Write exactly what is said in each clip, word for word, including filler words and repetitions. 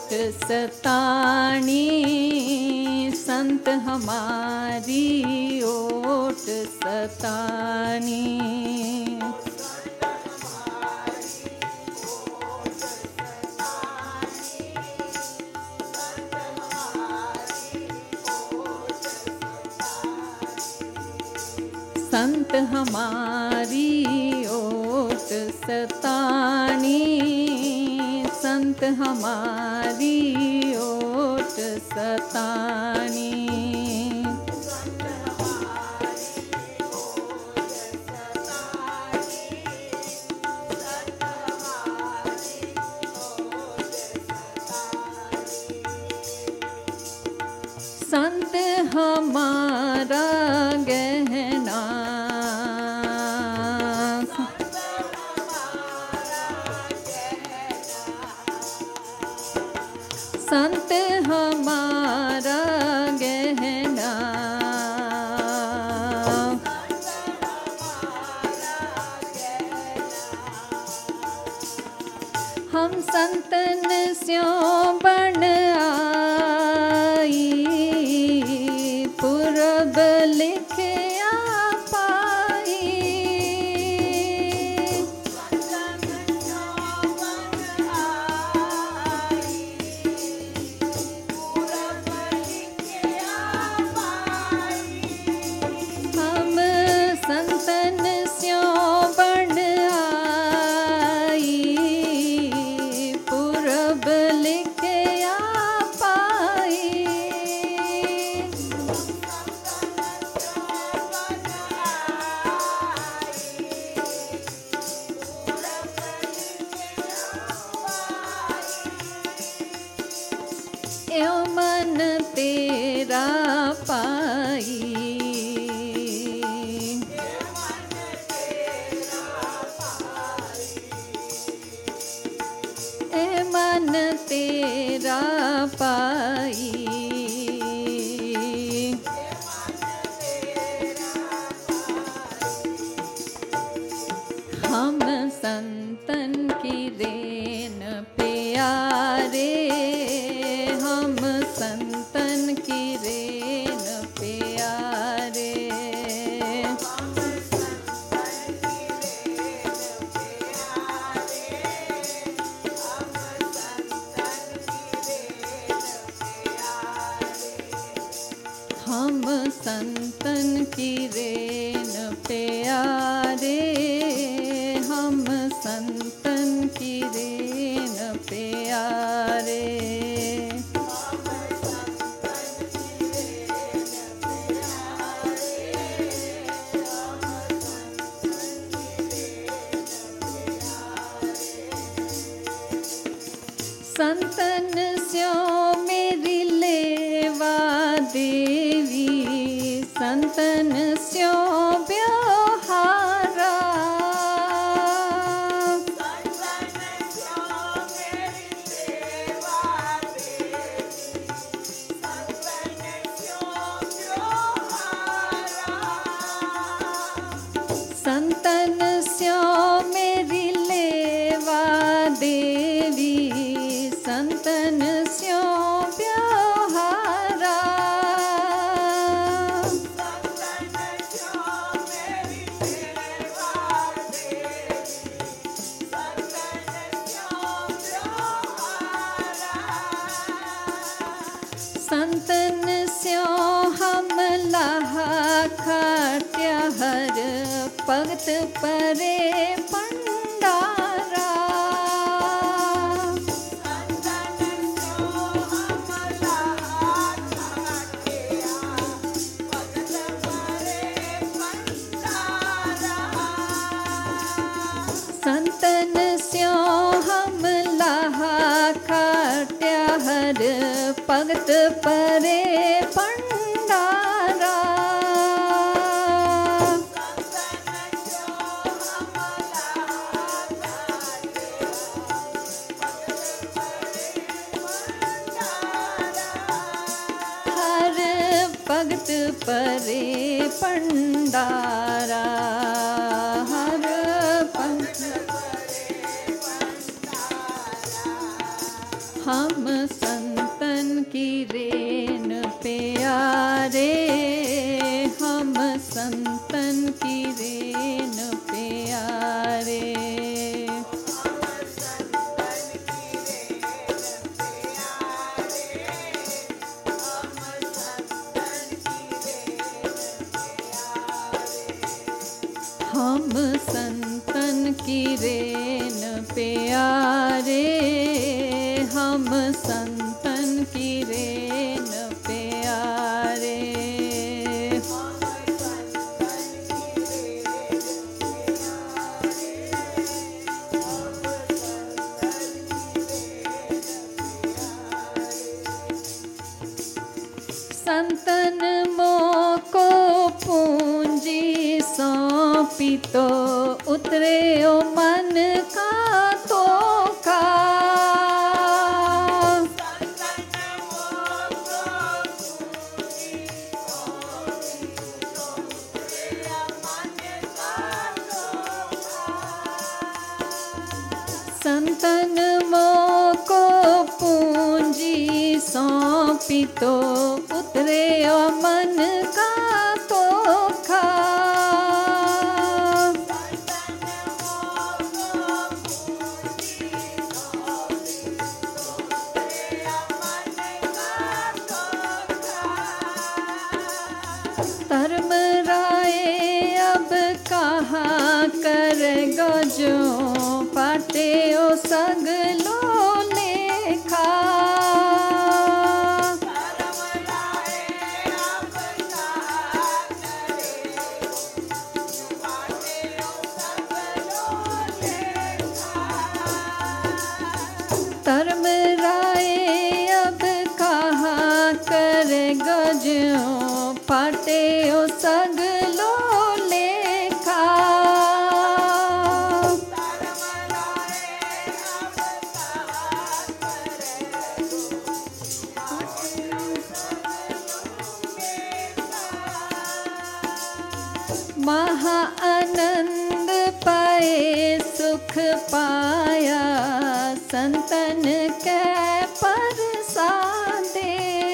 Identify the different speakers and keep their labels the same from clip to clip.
Speaker 1: ओट सतानी, संत हमारी ओट सतानी। संत हमारी ओट सतानी, संत हमारी ओट सतानी। संत हमारा गहना, संत हमारा गहना। हम संतन स्यों बन आई, पूरब लिखिया पाई। हम संतन स्यों बन आई, पूरब लिखिया पाई। यो मन तेरा पाई, ए मन तेरा पाई। हम संतन की रेन प्यारे, हम संतन की रेन प्यारे। हम संतन की रेन प्यारे, हम संतन की रेन प्यारे। संतन स्यों मेरी लेवा देवी, संतन स्यों ब्योहारा। संतन स्यों मेरी लेवा देवी, संतन स्यों ब्योहारा। संतन स्यों हम लाहा खाट्या हर, भगत परे पंडारा। संतन स्यों हम लाहा खाट्या हर, भगत परे पंडारा। हर भगत परे पंडारा, हर भगत हम संतन की रेन प्यारे, हम संतन की रेन प्यारे। हम संतन की रेन प्यारे, हम संतन की रेन प्यारे। संतन मोको पूंजी सौंपी तो उतरे ओ मन का तोखा। संतन मोको पूंजी सौंपी तो उतरे ओ मन का तोखा। धर्म राय अब कहा करेगा जो पाटे ओ सगलो लेखा। धर्म राय अब कहा करेगा जो पाटे ओ सगलो लेखा। महा आनंद पाए सुख पाया संतन के परसादे।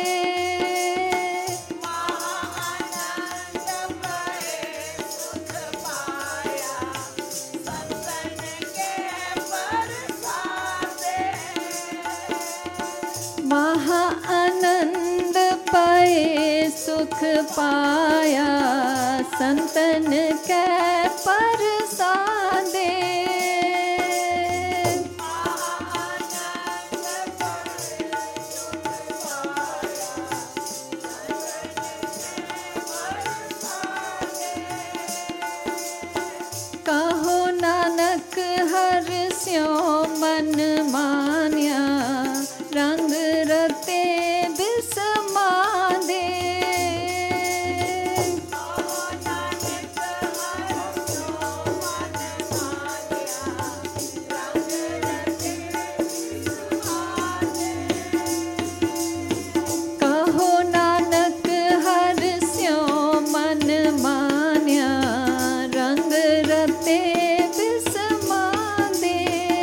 Speaker 1: महा आनंद पाए सुख पाया संतन के परसादे। कहो नानक हर स्यों मन मान्या रंग रते बिसमादे। कहो नानक हर स्यों मन मान्या रंग रते बिसमादे।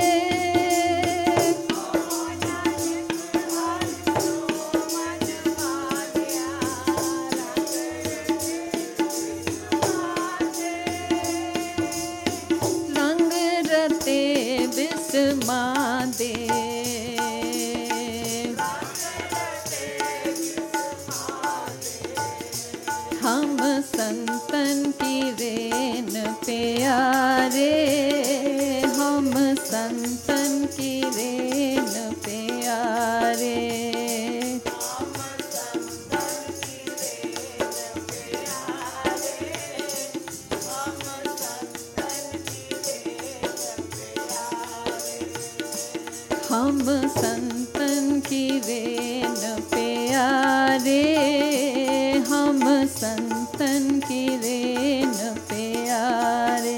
Speaker 1: रंग रते बिसमादे। हम संतन की रेन प्यारे, हम संतन की रेन प्यारे। हम संतन की रेन प्यारे, हम संतन की रेन प्यारे।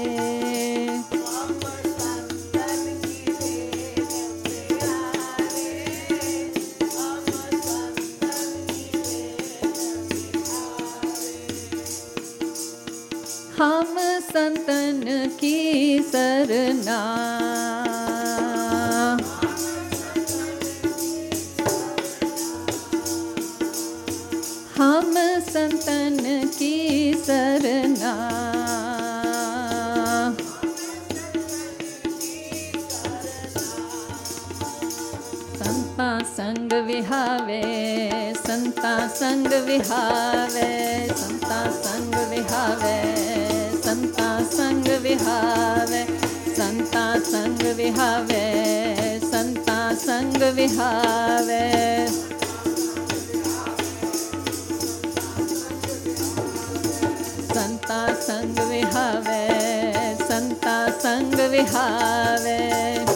Speaker 1: हम संतन की सरना, संता संग विहावे, संता संग विहावे, संता संग विहावे, संता संग विहावे, संता संग विहावे, संता संग विहावे। संता संग विहावे, संता संग विहावे।